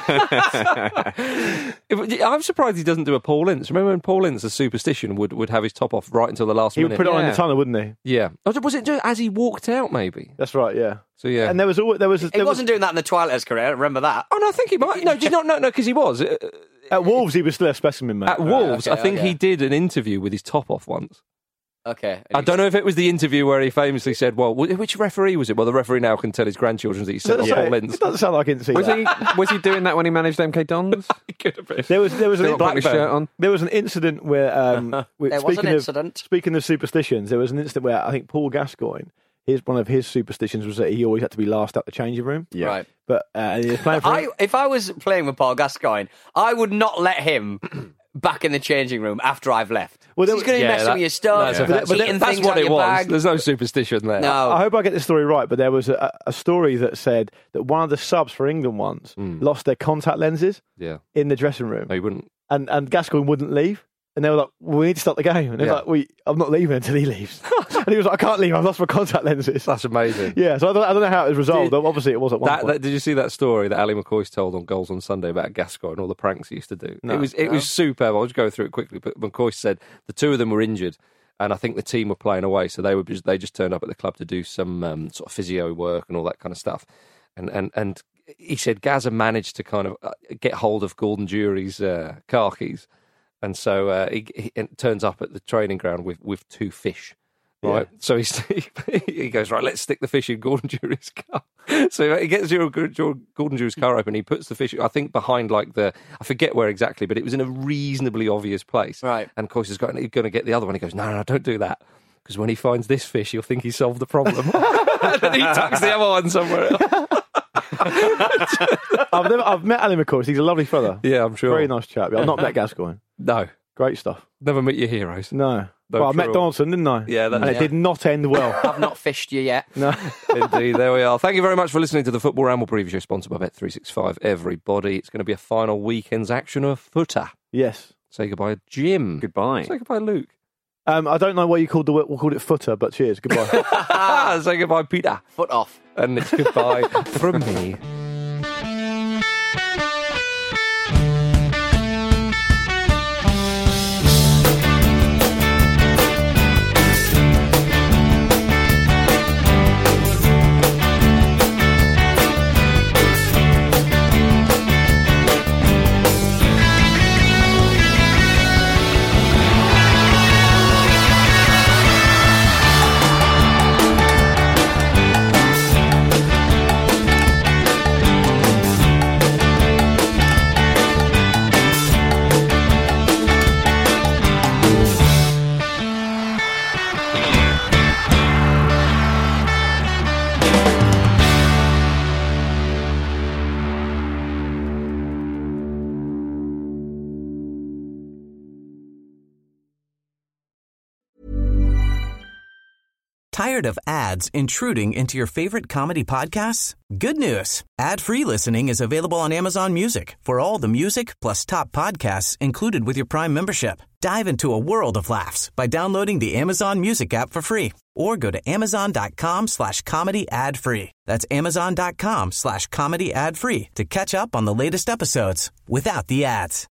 I'm surprised he doesn't do a Paul Ince. Remember when Paul Ince, a superstition, would have his top off right until the last He would minute? put it on in Yeah. the tunnel, wouldn't he? Yeah. Oh, was it as he walked out, maybe? That's right, yeah. So, yeah. And there was He wasn't doing that in the twilight of his career, I remember that. Oh, no, I think he might. No, because he was. at Wolves, he was still a specimen, mate. At Wolves, okay, I think okay. he did an interview with his top off once. Okay. I don't know if it was the interview where he famously said, well, which referee was it? Well, the referee now can tell his grandchildren that he set off Paul Ince. It doesn't sound like I didn't see that. Was he doing that when he managed MK Dons? He could have been. There was Still putting his shirt on. There was an incident where There was an incident. Speaking of superstitions, there was an incident where I think Paul Gascoigne one of his superstitions was that he always had to be last out the changing room. Yeah. Right. But he was playing for If I was playing with Paul Gascoigne, I would not let him back in the changing room after I've left. Well, He's going to be messing with your stuff, eating That's things what out it your was. bag. There's no superstition there. No. I hope I get this story right, but there was a story that said that one of the subs for England once lost their contact lenses Yeah. in the dressing room. No, you wouldn't. And Gascoigne wouldn't leave. And they were like, we need to start the game. And he was like, I'm not leaving until he leaves. And he was like, I can't leave, I've lost my contact lenses. That's amazing. Yeah, so I don't know how it was resolved. Obviously, it was at one point. Did you see that story that Ali McCoy's told on Goals on Sunday about Gascoigne and all the pranks he used to do? No. It was superb. I'll just go through it quickly. But McCoy said the two of them were injured, and I think the team were playing away, so they just turned up at the club to do some sort of physio work and all that kind of stuff. And he said Gazza managed to kind of get hold of Gordon Jury's car keys. And so he turns up at the training ground with 2 fish, right? Yeah. So he goes, right, let's stick the fish in Gordon Jury's car. So he gets Gordon Jury's car open, he puts the fish, I think, behind I forget where exactly, but it was in a reasonably obvious place. Right. And of course he's going to get the other one. He goes, no, don't do that. Because when he finds this fish, he'll think he solved the problem. And then he tucks the other one somewhere else. I've met Ali McCoy. He's a lovely fella. Yeah, I'm sure. Very nice chap. I've not met Gascoigne. No. Great stuff. Never meet your heroes. No. Well, I met Donaldson, didn't I? Yeah, and it did not end well. I've not fished you yet. No. Indeed, there we are. Thank you very much for listening to the Football Ramble preview show, sponsored by Bet365. Everybody, it's going to be a final weekend's action of footer. Yes. Say goodbye, Jim. Goodbye. Say goodbye, Luke. I don't know what you called we'll call it footer, but cheers. Goodbye. Say goodbye, Peter. Foot off. And it's goodbye from me. Tired of ads intruding into your favorite comedy podcasts? Good news. Ad-free listening is available on Amazon Music for all the music plus top podcasts included with your Prime membership. Dive into a world of laughs by downloading the Amazon Music app for free or go to amazon.com/comedy ad-free. That's amazon.com/comedy ad-free to catch up on the latest episodes without the ads.